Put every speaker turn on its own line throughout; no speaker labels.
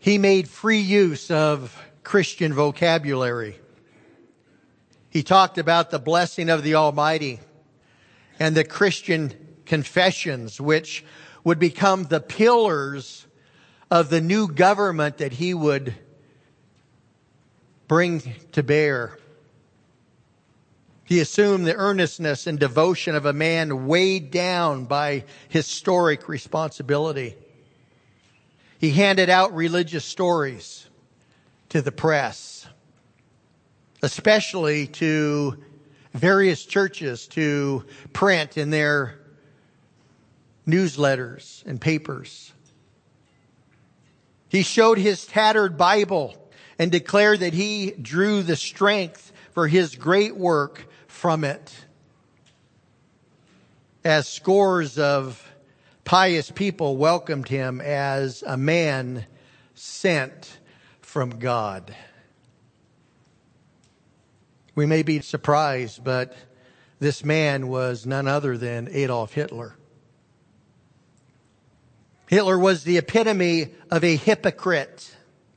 He made free use of Christian vocabulary. He talked about the blessing of the Almighty and the Christian confessions, which would become the pillars of the new government that he would bring to bear. He assumed the earnestness and devotion of a man weighed down by historic responsibility. He handed out religious stories to the press, especially to various churches to print in their newsletters and papers. He showed his tattered Bible and declared that he drew the strength for his great work from it. As scores of pious people welcomed him as a man sent from God. We may be surprised, but this man was none other than Adolf Hitler. Hitler was the epitome of a hypocrite.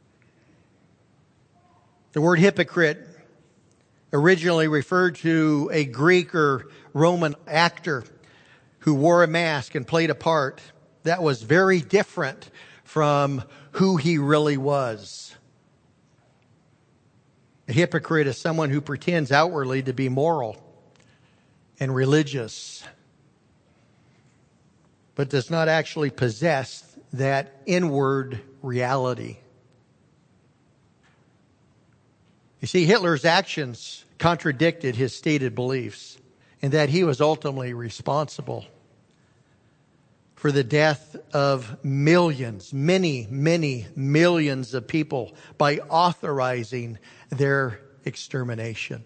The word hypocrite originally referred to a Greek or Roman actor who wore a mask and played a part that was very different from who he really was. A hypocrite is someone who pretends outwardly to be moral and religious, but does not actually possess that inward reality. You see, Hitler's actions contradicted his stated beliefs, and that he was ultimately responsible for the death of millions, many, many millions of people by authorizing their extermination.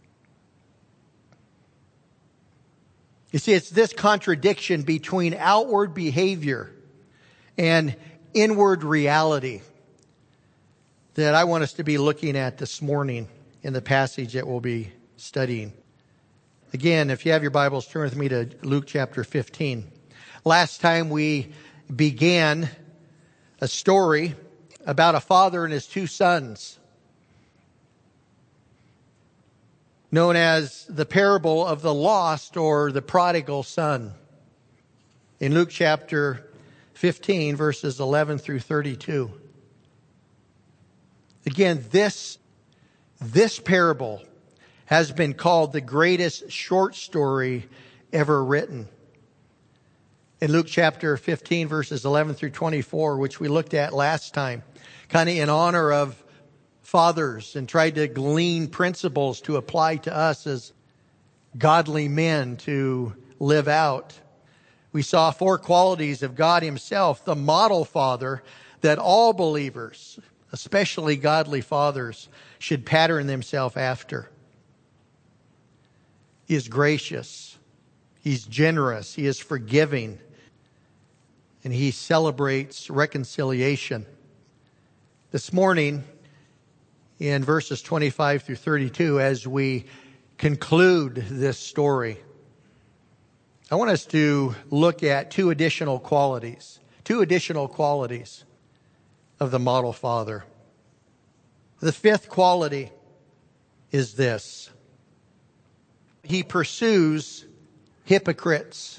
You see, it's this contradiction between outward behavior and inward reality that I want us to be looking at this morning in the passage that we'll be studying. Again, if you have your Bibles, turn with me to Luke chapter 15. Last time we began a story about a father and his two sons, known as the parable of the lost or the prodigal son. In Luke chapter 15, verses 11 through 32. Again, this parable has been called the greatest short story ever written. In Luke chapter 15, verses 11 through 24, which we looked at last time, kind of in honor of fathers and tried to glean principles to apply to us as godly men to live out. We saw 4 qualities of God himself, the model father, that all believers, especially godly fathers, should pattern themselves after. He is gracious. He's generous. He is forgiving. And he celebrates reconciliation. This morning, in verses 25 through 32, as we conclude this story, I want us to look at 2 additional qualities of the model father. The 5th quality is this: he pursues hypocrites.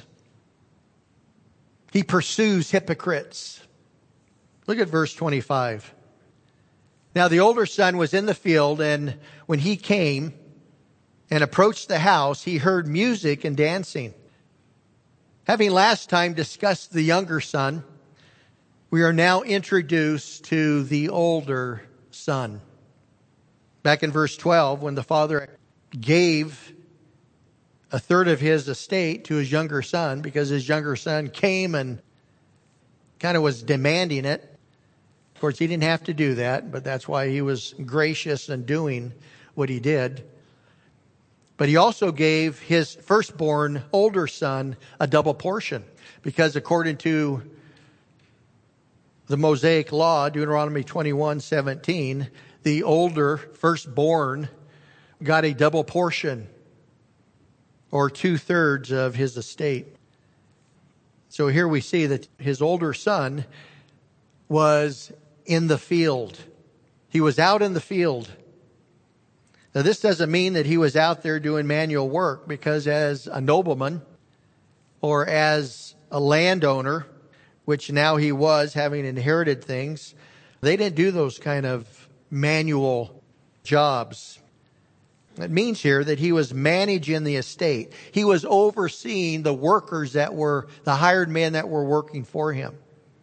He pursues hypocrites. Look at verse 25. Now the older son was in the field, and when he came and approached the house, he heard music and dancing. Having last time discussed the younger son, we are now introduced to the older son. Back in verse 12, when the father gave a third of his estate to his younger son, because his younger son came and kind of was demanding it. Of course, he didn't have to do that, but that's why he was gracious in doing what he did. But he also gave his firstborn older son a double portion, because according to the Mosaic law, Deuteronomy 21:17, the older firstborn got a double portion, or 2/3 of his estate. So here we see that his older son was in the field. He was out in the field. Now, this doesn't mean that he was out there doing manual work, because as a nobleman or as a landowner, which now he was, having inherited things, they didn't do those kind of manual jobs. It means here that he was managing the estate. He was overseeing the workers that were, the hired men that were working for him.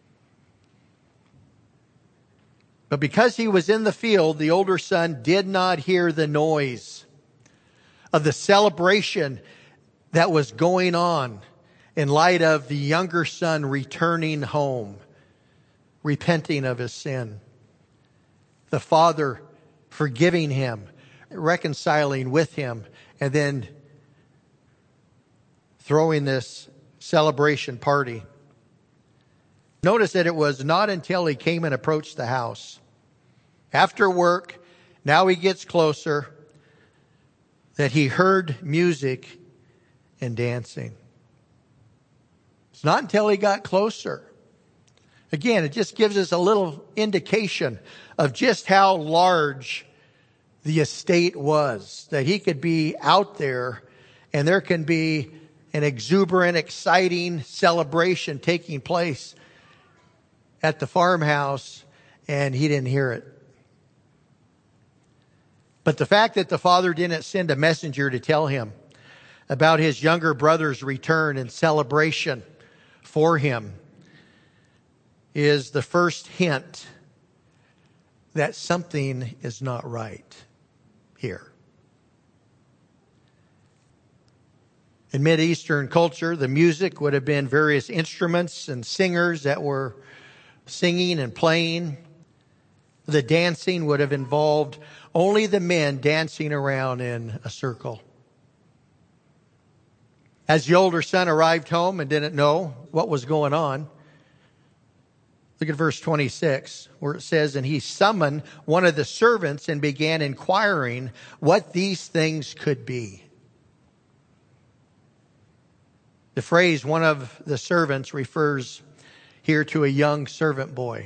But because he was in the field, the older son did not hear the noise of the celebration that was going on in light of the younger son returning home, repenting of his sin. The father forgiving him, reconciling with him, and then throwing this celebration party. Notice that it was not until he came and approached the house, after work, now he gets closer, that he heard music and dancing. It's not until he got closer. Again, it just gives us a little indication of just how large the estate was, that he could be out there and there can be an exuberant, exciting celebration taking place at the farmhouse, and he didn't hear it. But the fact that the father didn't send a messenger to tell him about his younger brother's return and celebration for him is the first hint that something is not right here. In Mideastern culture, the music would have been various instruments and singers that were singing and playing. The dancing would have involved only the men dancing around in a circle. As the older son arrived home and didn't know what was going on, look at verse 26, where it says, "And he summoned one of the servants and began inquiring what these things could be." The phrase "one of the servants" refers here to a young servant boy.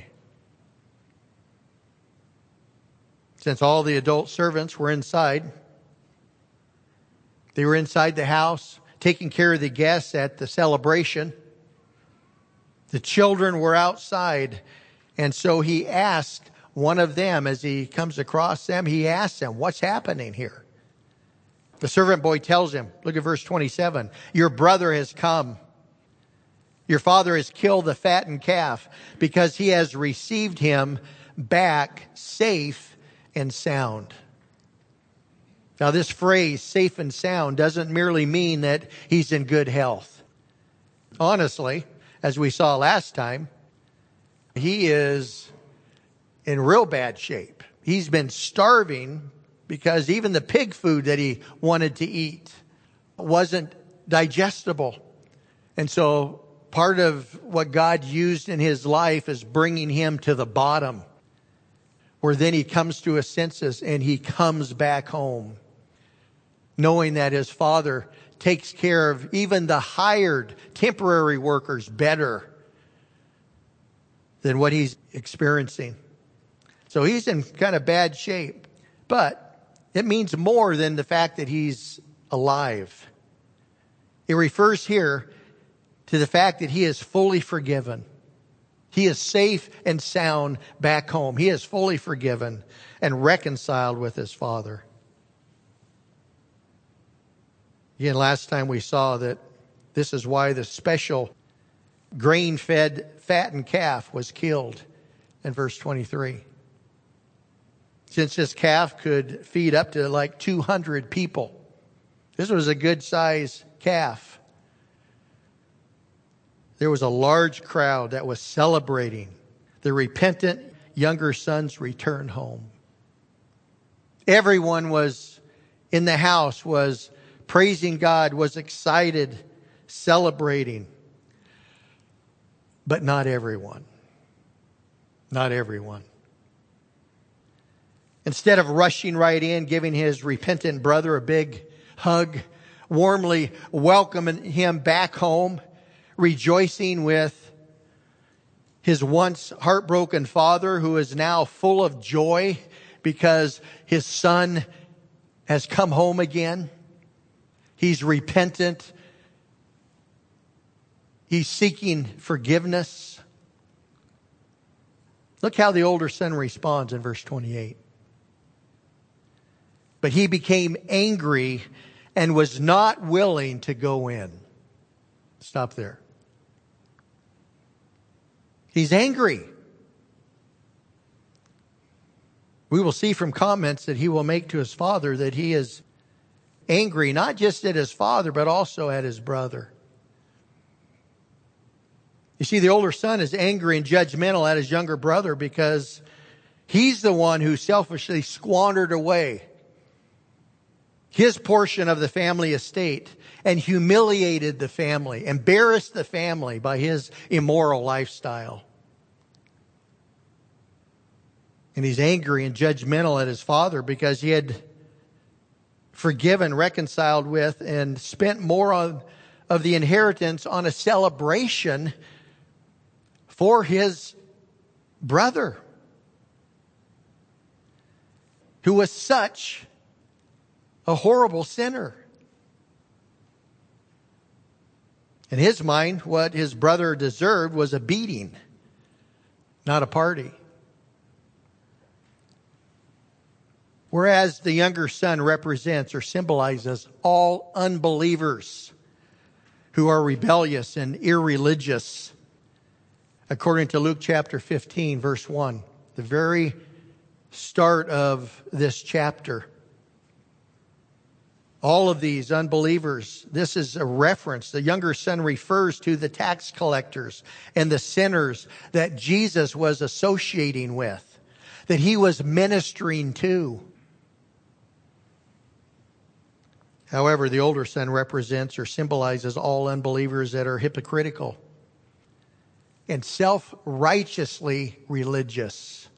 Since all the adult servants were inside, they were inside the house, taking care of the guests at the celebration. The children were outside. And so he asked one of them, as he comes across them, he asks them, "What's happening here?" The servant boy tells him, look at verse 27, "Your brother has come. Your father has killed the fattened calf because he has received him back safe and sound." Now, this phrase, safe and sound, doesn't merely mean that he's in good health. Honestly, as we saw last time, he is in real bad shape. He's been starving because even the pig food that he wanted to eat wasn't digestible. And so part of what God used in his life is bringing him to the bottom, where then he comes to his senses and he comes back home, knowing that his father takes care of even the hired temporary workers better than what he's experiencing. So he's in kind of bad shape, but it means more than the fact that he's alive. It refers here to the fact that he is fully forgiven. He is safe and sound back home. He is fully forgiven and reconciled with his father. Again, last time we saw that this is why the special grain-fed fattened calf was killed in verse 23. Since this calf could feed up to like 200 people. This was a good size calf. There was a large crowd that was celebrating the repentant younger son's return home. Everyone was in the house, was praising God, was excited, celebrating. But not everyone. Not everyone. Instead of rushing right in, giving his repentant brother a big hug, warmly welcoming him back home, rejoicing with his once heartbroken father, who is now full of joy because his son has come home again. He's repentant. He's seeking forgiveness. Look how the older son responds in verse 28. But he became angry and was not willing to go in. Stop there. He's angry. We will see from comments that he will make to his father that he is angry, not just at his father, but also at his brother. You see, the older son is angry and judgmental at his younger brother because he's the one who selfishly squandered away his portion of the family estate and humiliated the family, embarrassed the family by his immoral lifestyle. And he's angry and judgmental at his father because he had forgiven, reconciled with, and spent more of the inheritance on a celebration for his brother, who was such a horrible sinner. In his mind, what his brother deserved was a beating, not a party. Whereas the younger son represents or symbolizes all unbelievers who are rebellious and irreligious, according to Luke chapter 15, verse 1, the very start of this chapter. All of these unbelievers, this is a reference. The younger son refers to the tax collectors and the sinners that Jesus was associating with, that he was ministering to. However, the older son represents or symbolizes all unbelievers that are hypocritical and self-righteously religious,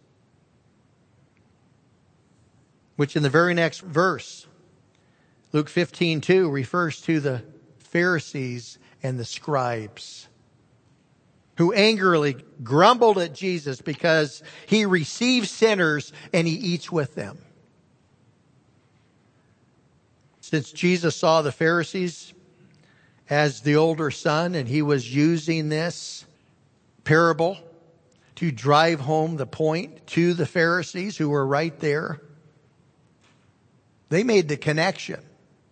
which in the very next verse, Luke 15:2, refers to the Pharisees and the scribes who angrily grumbled at Jesus because he receives sinners and he eats with them. Since Jesus saw the Pharisees as the older son and he was using this parable to drive home the point to the Pharisees who were right there, they made the connection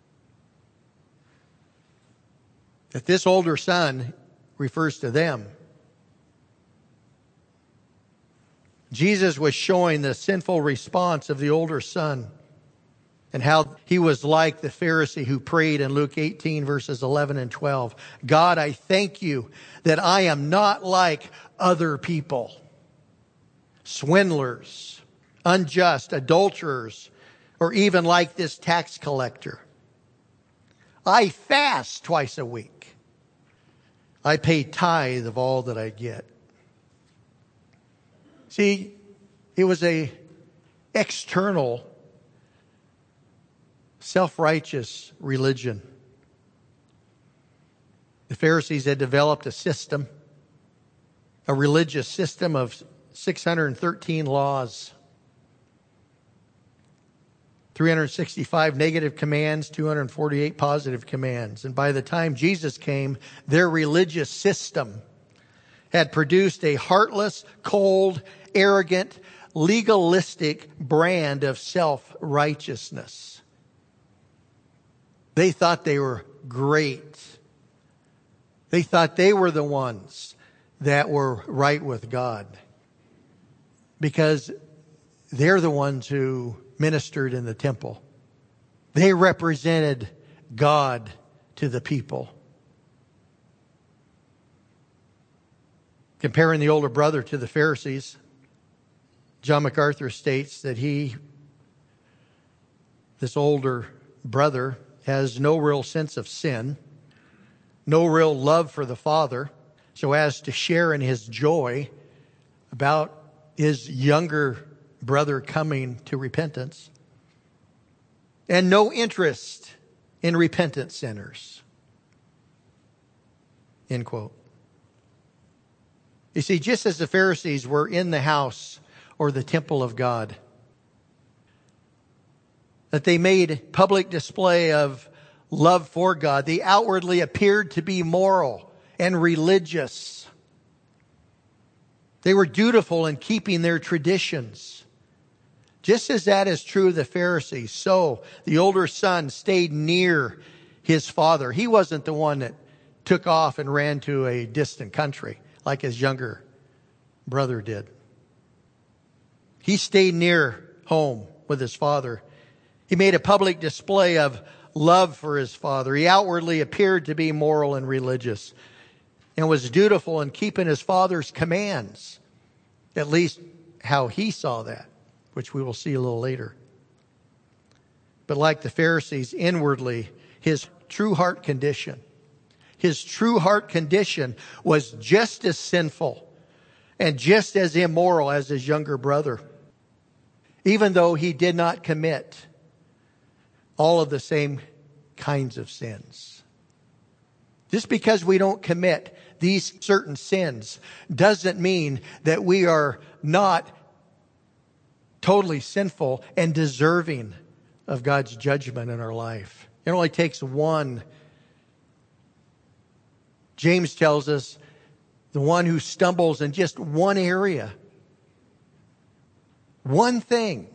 that this older son refers to them. Jesus was showing the sinful response of the older son and how he was like the Pharisee who prayed in Luke 18 verses 11 and 12. God, I thank you that I am not like other people, swindlers, unjust, adulterers, or even like this tax collector. I fast twice a week. I pay tithe of all that I get. See, it was a external, self-righteous religion. The Pharisees had developed a system, a religious system of 613 laws, 365 negative commands, 248 positive commands. And by the time Jesus came, their religious system had produced a heartless, cold, arrogant, legalistic brand of self-righteousness. They thought they were great. They thought they were the ones that were right with God because they're the ones who ministered in the temple. They represented God to the people. Comparing the older brother to the Pharisees, John MacArthur states that this older brother, has no real sense of sin, no real love for the Father, so as to share in his joy about his younger brother coming to repentance, and no interest in repentant sinners. End quote. You see, just as the Pharisees were in the house or the temple of God, that they made public display of love for God, they outwardly appeared to be moral and religious. They were dutiful in keeping their traditions. Just as that is true of the Pharisees, so the older son stayed near his father. He wasn't the one that took off and ran to a distant country like his younger brother did. He stayed near home with his father. He made a public display of love for his father. He outwardly appeared to be moral and religious and was dutiful in keeping his father's commands, at least how he saw that, which we will see a little later. But like the Pharisees, inwardly, his true heart condition was just as sinful and just as immoral as his younger brother, even though he did not commit all of the same kinds of sins. Just because we don't commit these certain sins doesn't mean that we are not totally sinful and deserving of God's judgment in our life. It only takes one. James tells us the one who stumbles in just one area, one thing,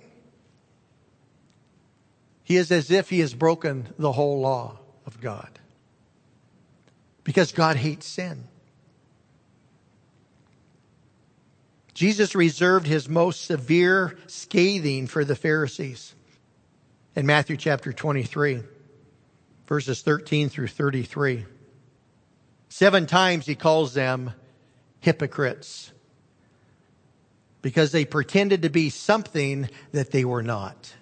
he is as if he has broken the whole law of God. Because God hates sin. Jesus reserved his most severe scathing for the Pharisees in Matthew chapter 23, verses 13 through 33. 7 times he calls them hypocrites because they pretended to be something that they were not.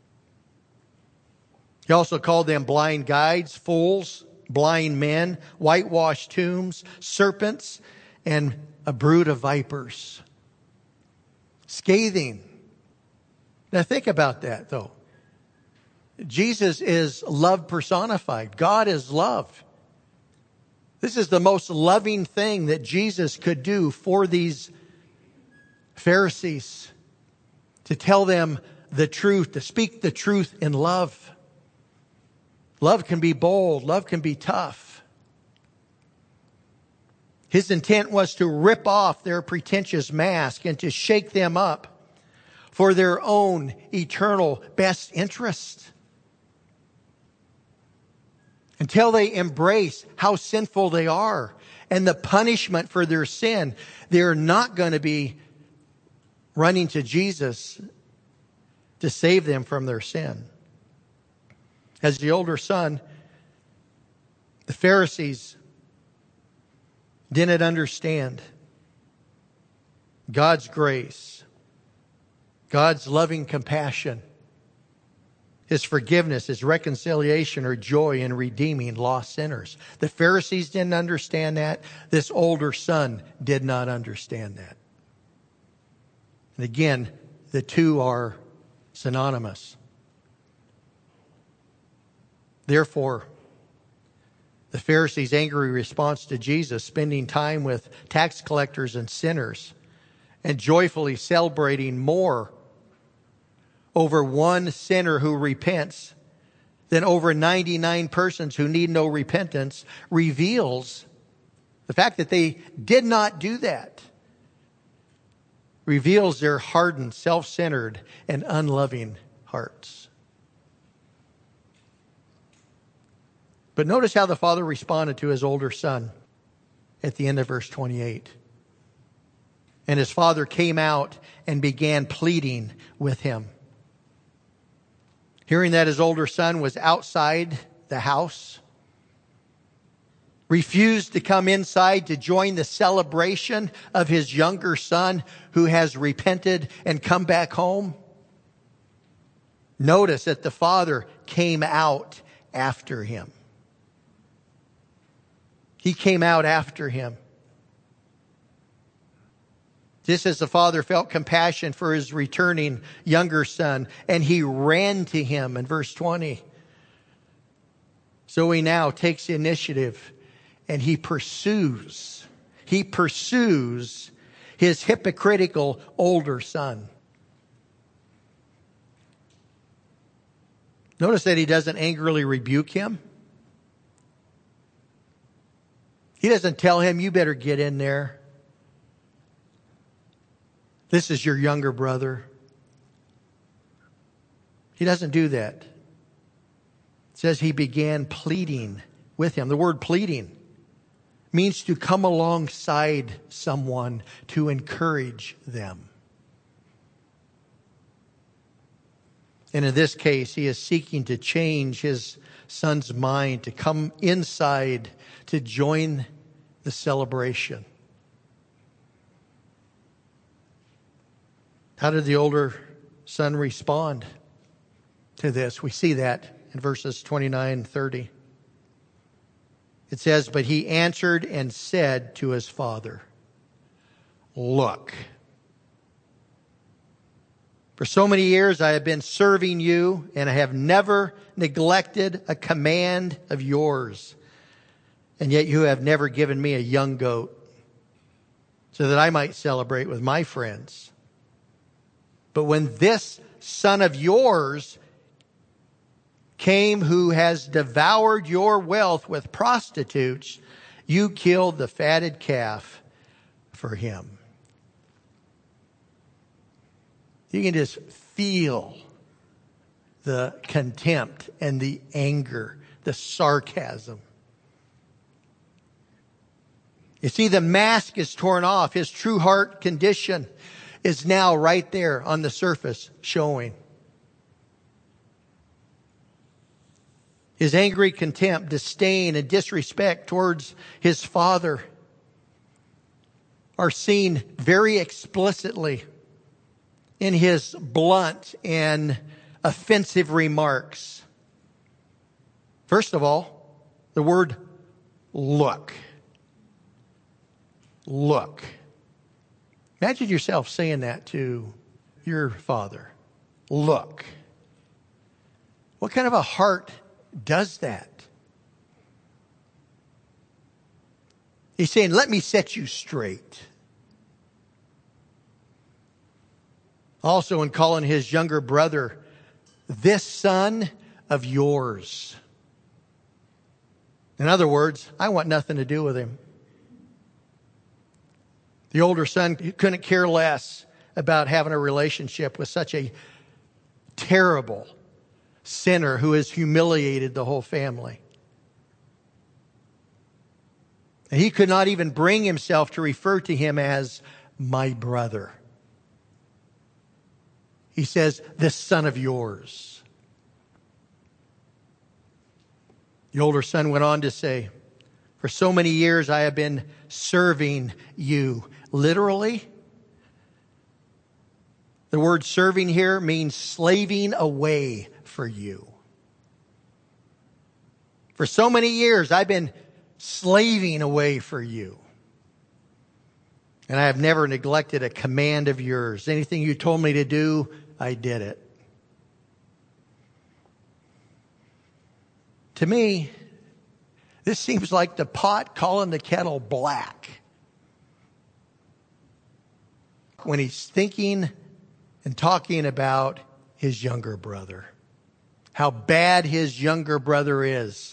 He also called them blind guides, fools, blind men, whitewashed tombs, serpents, and a brood of vipers. Scathing. Now think about that, though. Jesus is love personified. God is love. This is the most loving thing that Jesus could do for these Pharisees, to tell them the truth, to speak the truth in love. Love can be bold. Love can be tough. His intent was to rip off their pretentious mask and to shake them up for their own eternal best interest. Until they embrace how sinful they are and the punishment for their sin, they're not going to be running to Jesus to save them from their sin. As the older son, the Pharisees didn't understand God's grace, God's loving compassion, His forgiveness, His reconciliation or joy in redeeming lost sinners. The Pharisees didn't understand that. This older son did not understand that. And again, the two are synonymous. Therefore, the Pharisees' angry response to Jesus, spending time with tax collectors and sinners and joyfully celebrating more over one sinner who repents than over 99 persons who need no repentance, reveals the fact that they did not do that, reveals their hardened, self-centered, and unloving hearts. But notice how the father responded to his older son at the end of verse 28. And his father came out and began pleading with him. Hearing that his older son was outside the house, refused to come inside to join the celebration of his younger son who has repented and come back home. Notice that the father came out after him. He came out after him. Just as the father felt compassion for his returning younger son, and he ran to him in verse 20. So he now takes the initiative and he pursues his hypocritical older son. Notice that he doesn't angrily rebuke him. He doesn't tell him, you better get in there. This is your younger brother. He doesn't do that. It says he began pleading with him. The word pleading means to come alongside someone to encourage them. And in this case, he is seeking to change his son's mind, to come inside, to join the celebration. How did the older son respond to this? We see that in verses 29 and 30. It says, but he answered and said to his father, look, for so many years I have been serving you, and I have never neglected a command of yours. And yet you have never given me a young goat so that I might celebrate with my friends. But when this son of yours came who has devoured your wealth with prostitutes, you killed the fatted calf for him. You can just feel the contempt and the anger, the sarcasm. You see, the mask is torn off. His true heart condition is now right there on the surface showing. His angry contempt, disdain, and disrespect towards his father are seen very explicitly in his blunt and offensive remarks. First of all, the word look. Look. Imagine yourself saying that to your father. Look. What kind of a heart does that? He's saying, let me set you straight. Also, in calling his younger brother, this son of yours. In other words, I want nothing to do with him. The older son couldn't care less about having a relationship with such a terrible sinner who has humiliated the whole family. And he could not even bring himself to refer to him as my brother. He says, this son of yours. The older son went on to say, for so many years I have been serving you. Literally, the word serving here means slaving away for you. For so many years I've been slaving away for you. And I have never neglected a command of yours. Anything you told me to do, I did it. To me, this seems like the pot calling the kettle black. When he's thinking and talking about his younger brother. How bad his younger brother is.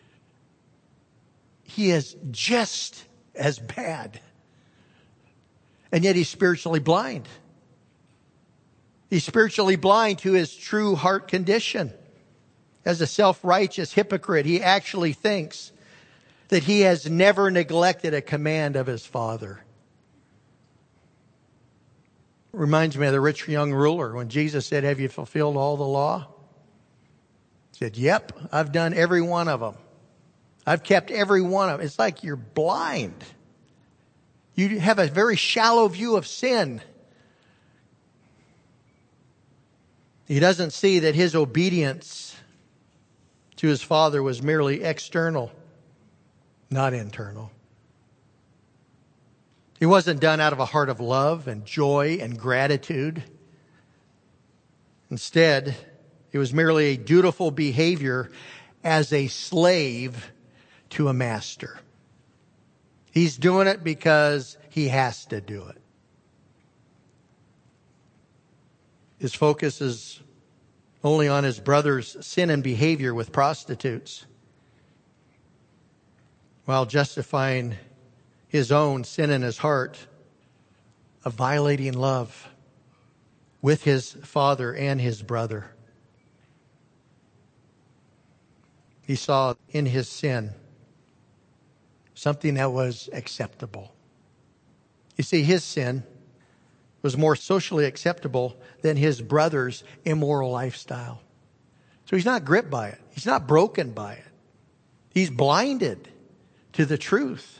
He is just as bad. And yet he's spiritually blind. He's spiritually blind to his true heart condition. As a self-righteous hypocrite, he actually thinks that he has never neglected a command of his father. Reminds me of the rich young ruler when Jesus said, have you fulfilled all the law? He said, yep, I've done every one of them. I've kept every one of them. It's like you're blind. You have a very shallow view of sin. He doesn't see that his obedience to his father was merely external, not internal. It wasn't done out of a heart of love and joy and gratitude. Instead, it was merely a dutiful behavior as a slave to a master. He's doing it because he has to do it. His focus is only on his brother's sin and behavior with prostitutes, while justifying his own sin in his heart of violating love with his father and his brother. He saw in his sin something that was acceptable. You see, his sin was more socially acceptable than his brother's immoral lifestyle. So he's not gripped by it. He's not broken by it. He's blinded to the truth.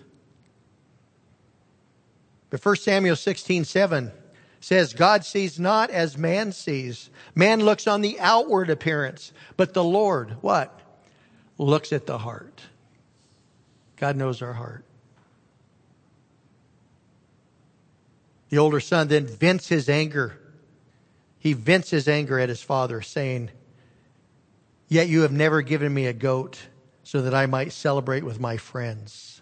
But 1 Samuel 16:7 says, God sees not as man sees. Man looks on the outward appearance, but the Lord, what? Looks at the heart. God knows our heart. The older son then vents his anger. He vents his anger at his father, saying, yet you have never given me a goat so that I might celebrate with my friends.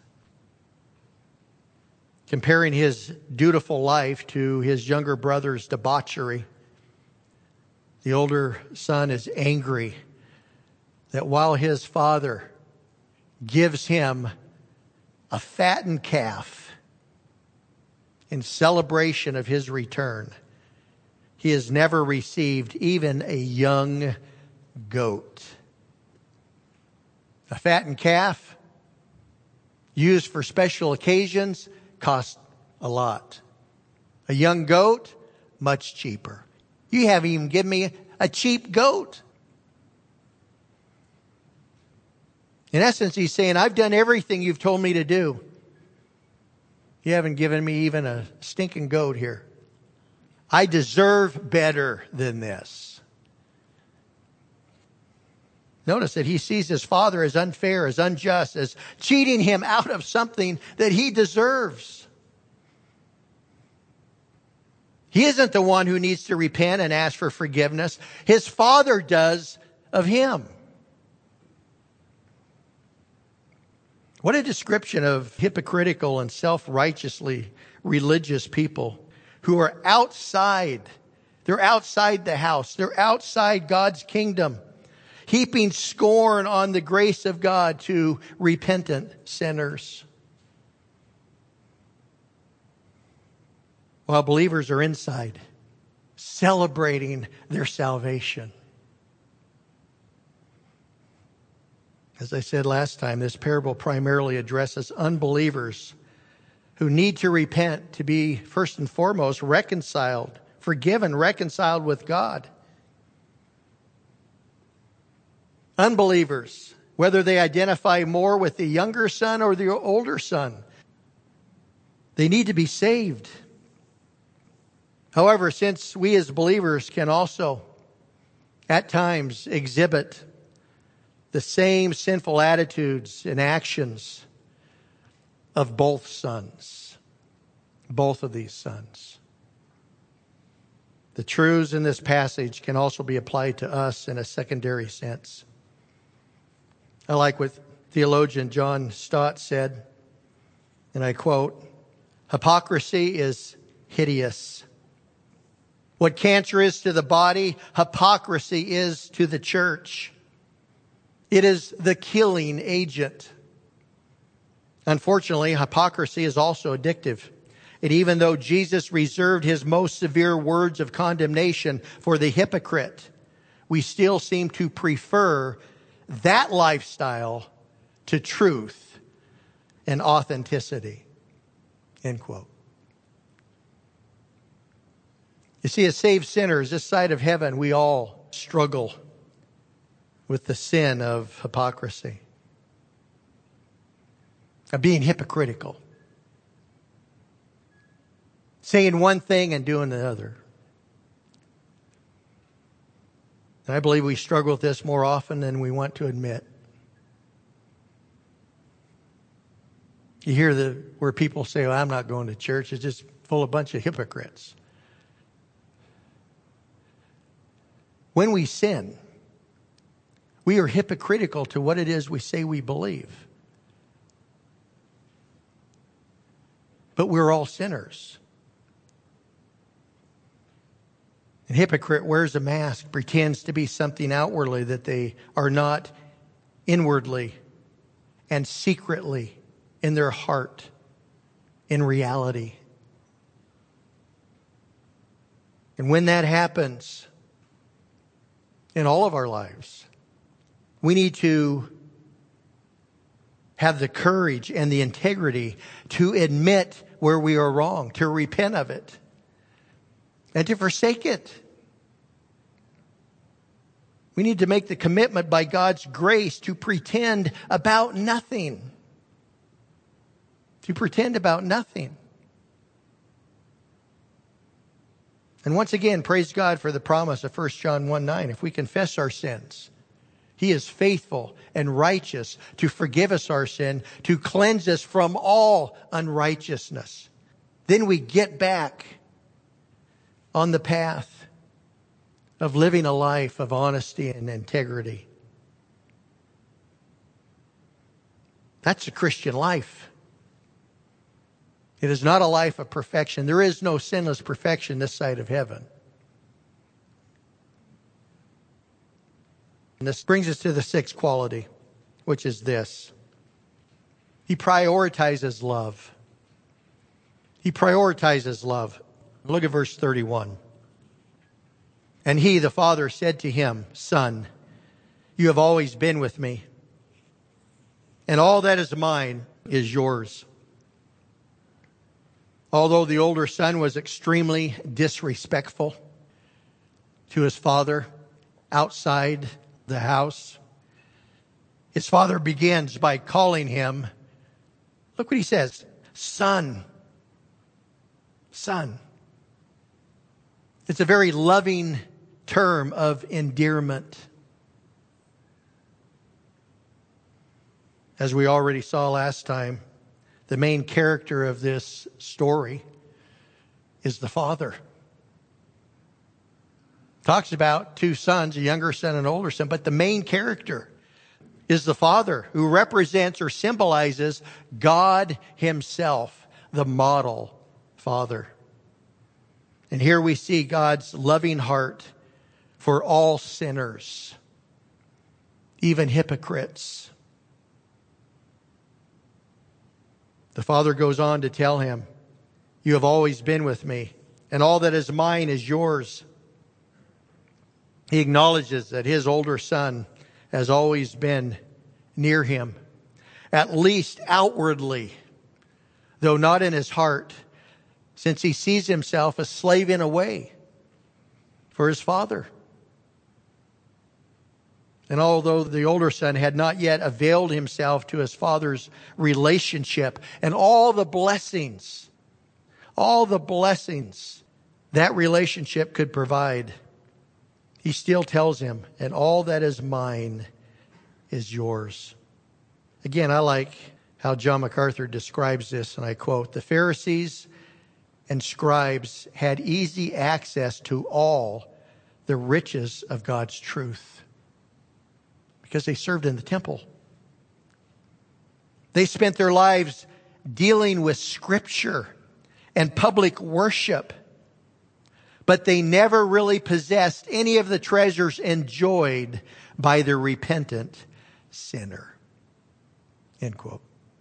Comparing his dutiful life to his younger brother's debauchery, the older son is angry that while his father gives him a fattened calf in celebration of his return, he has never received even a young goat. A fattened calf used for special occasions costs a lot. A young goat, much cheaper. You haven't even given me a cheap goat. In essence, he's saying, I've done everything you've told me to do. You haven't given me even a stinking goat here. I deserve better than this. Notice that he sees his father as unfair, as unjust, as cheating him out of something that he deserves. He isn't the one who needs to repent and ask for forgiveness. His father does of him. What a description of hypocritical and self-righteously religious people who are outside. They're outside the house. They're outside God's kingdom, heaping scorn on the grace of God to repentant sinners. While believers are inside, celebrating their salvation. As I said last time, this parable primarily addresses unbelievers who need to repent to be, first and foremost, reconciled, forgiven, reconciled with God. Unbelievers, whether they identify more with the younger son or the older son, they need to be saved. However, since we as believers can also at times exhibit the same sinful attitudes and actions of both sons, both of these sons, the truths in this passage can also be applied to us in a secondary sense. I like what theologian John Stott said, and I quote, hypocrisy is hideous. What cancer is to the body, hypocrisy is to the church. It is the killing agent. Unfortunately, hypocrisy is also addictive. And even though Jesus reserved his most severe words of condemnation for the hypocrite, we still seem to prefer that lifestyle to truth and authenticity. End quote. You see, as saved sinners, this side of heaven, we all struggle with the sin of hypocrisy, of being hypocritical, saying one thing and doing the other. And I believe we struggle with this more often than we want to admit. You hear where people say, well, I'm not going to church. It's just full of a bunch of hypocrites. When we sin, we are hypocritical to what it is we say we believe. But we're all sinners. An hypocrite wears a mask, pretends to be something outwardly that they are not inwardly and secretly in their heart, in reality. And when that happens in all of our lives, we need to have the courage and the integrity to admit where we are wrong, to repent of it, and to forsake it. We need to make the commitment by God's grace to pretend about nothing. To pretend about nothing. And once again, praise God for the promise of 1 John 1:9. If we confess our sins, He is faithful and righteous to forgive us our sin, to cleanse us from all unrighteousness. Then we get back on the path of living a life of honesty and integrity. That's a Christian life. It is not a life of perfection. There is no sinless perfection this side of heaven. And this brings us to the sixth quality, which is this. He prioritizes love. He prioritizes love. Look at verse 31. And he, the Father, said to him, Son, you have always been with me, and all that is mine is yours. Although the older son was extremely disrespectful to his father outside the house, his father begins by calling him, look what he says, son. Son. It's a very loving term of endearment. As we already saw last time, the main character of this story is the father. Talks about two sons, a younger son and an older son, but the main character is the father, who represents or symbolizes God Himself, the model father. And here we see God's loving heart for all sinners, even hypocrites. The father goes on to tell him, you have always been with me, and all that is mine is yours. He acknowledges that his older son has always been near him, at least outwardly, though not in his heart, since he sees himself as slaving away for his father. And although the older son had not yet availed himself to his father's relationship and all the blessings that relationship could provide, he still tells him, and all that is mine is yours. Again, I like how John MacArthur describes this, and I quote, the Pharisees and scribes had easy access to all the riches of God's truth because they served in the temple. They spent their lives dealing with Scripture and public worship, but they never really possessed any of the treasures enjoyed by the repentant sinner. End quote.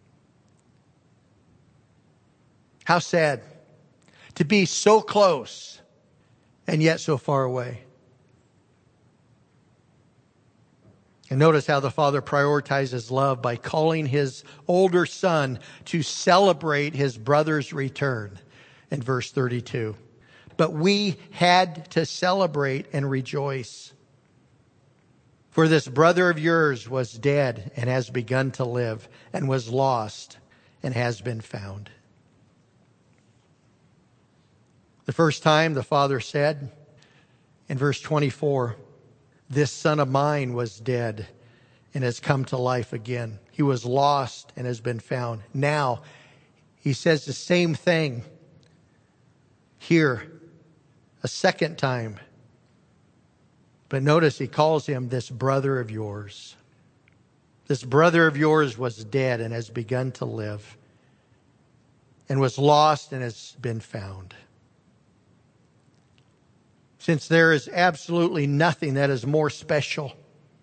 How sad to be so close and yet so far away. And notice how the father prioritizes love by calling his older son to celebrate his brother's return in verse 32. But we had to celebrate and rejoice. For this brother of yours was dead and has begun to live, and was lost and has been found. The first time the father said in verse 24, this son of mine was dead and has come to life again. He was lost and has been found. Now, he says the same thing here a second time. But notice he calls him this brother of yours. This brother of yours was dead and has begun to live, and was lost and has been found. since there is absolutely nothing that is more special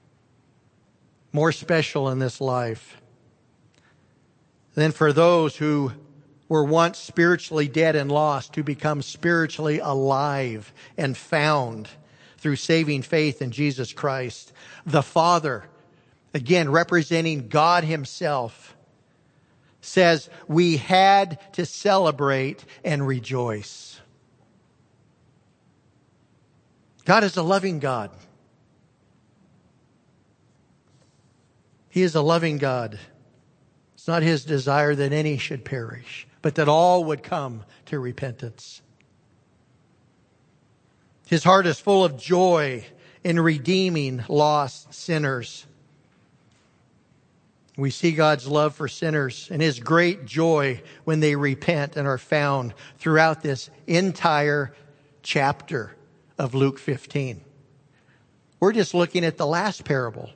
in this life than for those who were once spiritually dead and lost to become spiritually alive and found through saving faith in Jesus Christ. The Father, again representing God Himself, says we had to celebrate and rejoice. God is a loving God. He is a loving God. It's not His desire that any should perish, but that all would come to repentance. His heart is full of joy in redeeming lost sinners. We see God's love for sinners and His great joy when they repent and are found throughout this entire chapter of Luke 15. We're just looking at the last parable.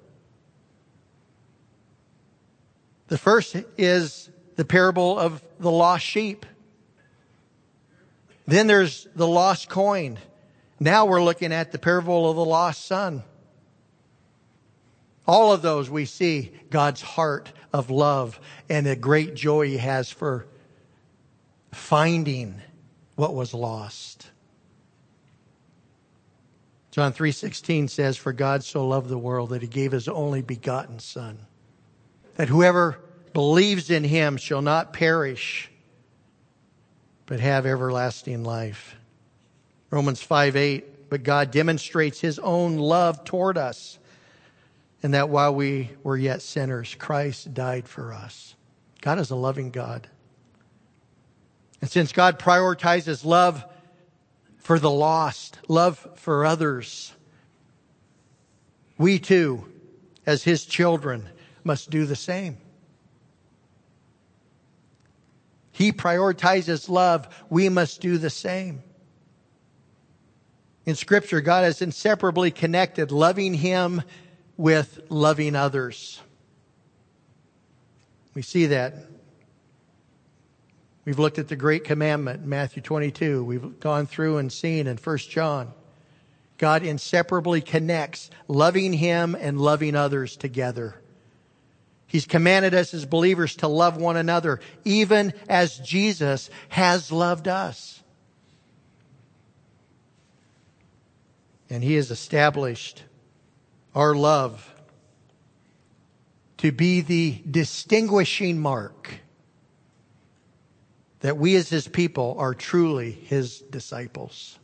The first is the parable of the lost sheep. Then there's the lost coin. Now we're looking at the parable of the lost son. All of those we see God's heart of love and the great joy He has for finding what was lost. John 3:16 says, "For God so loved the world that He gave His only begotten Son, that whoever believes in Him shall not perish, but have everlasting life." Romans 5:8, "But God demonstrates His own love toward us, and that while we were yet sinners, Christ died for us." God is a loving God. And since God prioritizes love for the lost, love for others, we too, as His children, must do the same. He prioritizes love. We must do the same. In Scripture, God has inseparably connected loving Him with loving others. We see that. We've looked at the Great Commandment in Matthew 22. We've gone through and seen in 1 John. God inseparably connects loving Him and loving others together. He's commanded us as believers to love one another, even as Jesus has loved us. And He has established our love to be the distinguishing mark that we as His people are truly His disciples.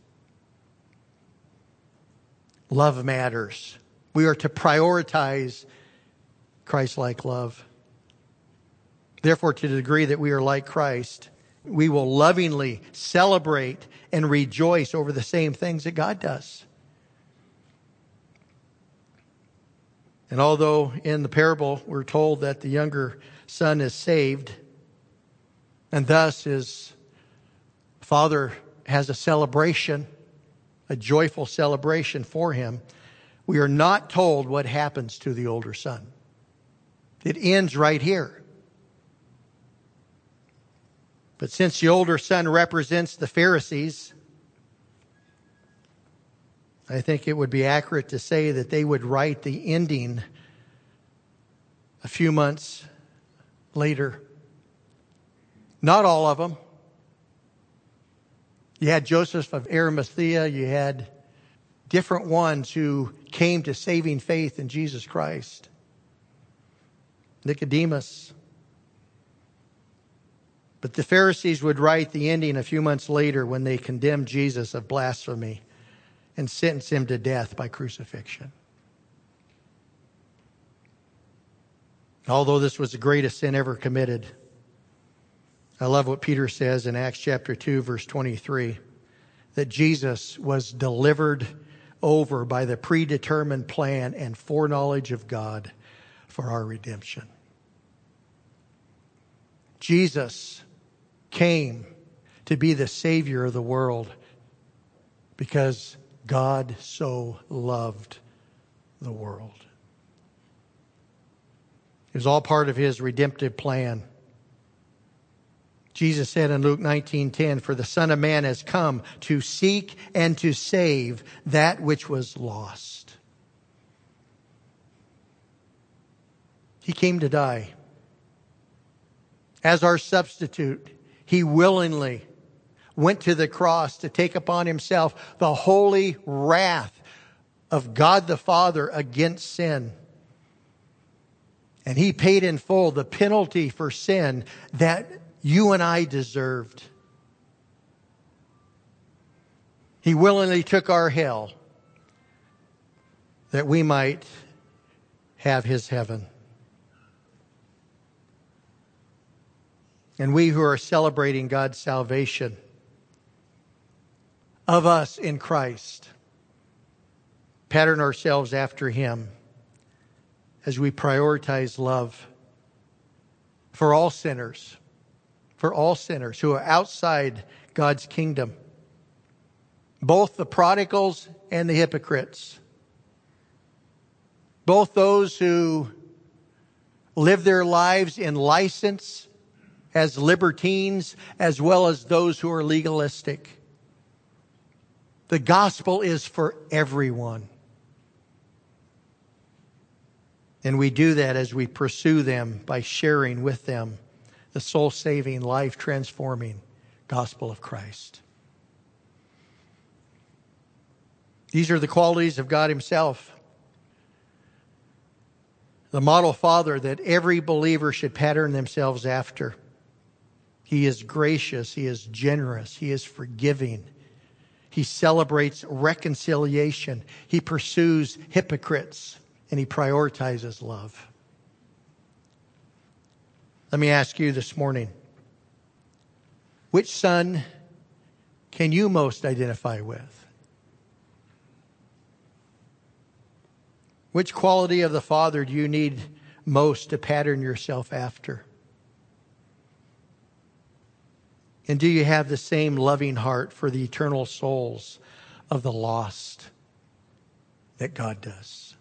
Love matters. We are to prioritize Christ-like love. Therefore, to the degree that we are like Christ, we will lovingly celebrate and rejoice over the same things that God does. And although in the parable we're told that the younger son is saved, and thus his father has a celebration, a joyful celebration for him, we are not told what happens to the older son. It ends right here. But since the older son represents the Pharisees, I think it would be accurate to say that they would write the ending a few months later. Not all of them. You had Joseph of Arimathea. You had different ones who came to saving faith in Jesus Christ. Nicodemus. But the Pharisees would write the ending a few months later when they condemned Jesus of blasphemy and sentenced Him to death by crucifixion. Although this was the greatest sin ever committed, I love what Peter says in Acts chapter 2, verse 23, that Jesus was delivered over by the predetermined plan and foreknowledge of God for our redemption. Jesus came to be the Savior of the world because God so loved the world. It was all part of His redemptive plan. Jesus said in Luke 19:10, "For the Son of Man has come to seek and to save that which was lost." He came to die. As our substitute, He willingly went to the cross to take upon Himself the holy wrath of God the Father against sin. And He paid in full the penalty for sin that you and I deserved. He willingly took our hell that we might have His heaven. And we who are celebrating God's salvation of us in Christ pattern ourselves after Him as we prioritize love for all sinners who are outside God's kingdom, both the prodigals and the hypocrites, both those who live their lives in license as libertines, as well as those who are legalistic. The gospel is for everyone. And we do that as we pursue them by sharing with them the soul-saving, life-transforming gospel of Christ. These are the qualities of God Himself, the model father that every believer should pattern themselves after. He is gracious, He is generous, He is forgiving. He celebrates reconciliation. He pursues hypocrites, and He prioritizes love. Let me ask you this morning, which son can you most identify with? Which quality of the Father do you need most to pattern yourself after? And do you have the same loving heart for the eternal souls of the lost that God does?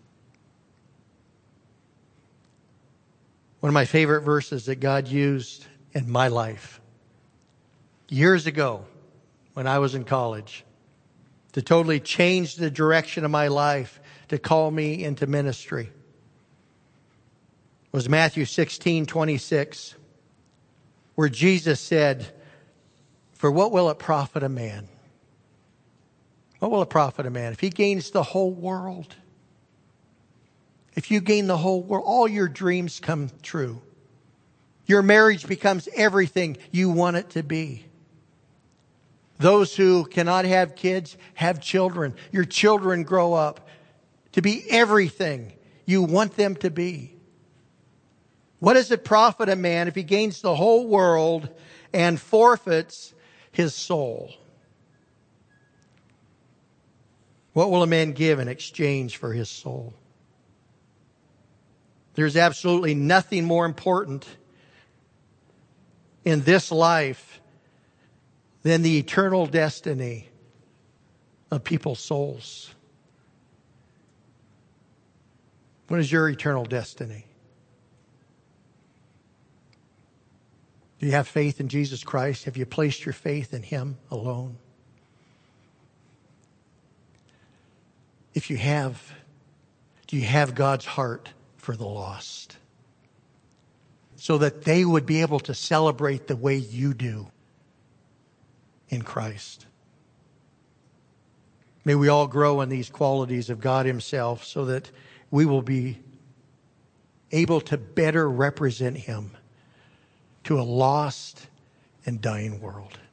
One of my favorite verses that God used in my life years ago when I was in college to totally change the direction of my life, to call me into ministry, was Matthew 16:26, where Jesus said, "For what will it profit a man? What will it profit a man if he gains the whole world? If you gain the whole world, all your dreams come true. Your marriage becomes everything you want it to be. Those who cannot have kids, have children. Your children grow up to be everything you want them to be. What does it profit a man if he gains the whole world and forfeits his soul? What will a man give in exchange for his soul?" There's absolutely nothing more important in this life than the eternal destiny of people's souls. What is your eternal destiny? Do you have faith in Jesus Christ? Have you placed your faith in Him alone? If you have, do you have God's heart for the lost, so that they would be able to celebrate the way you do in Christ? May we all grow in these qualities of God Himself so that we will be able to better represent Him to a lost and dying world.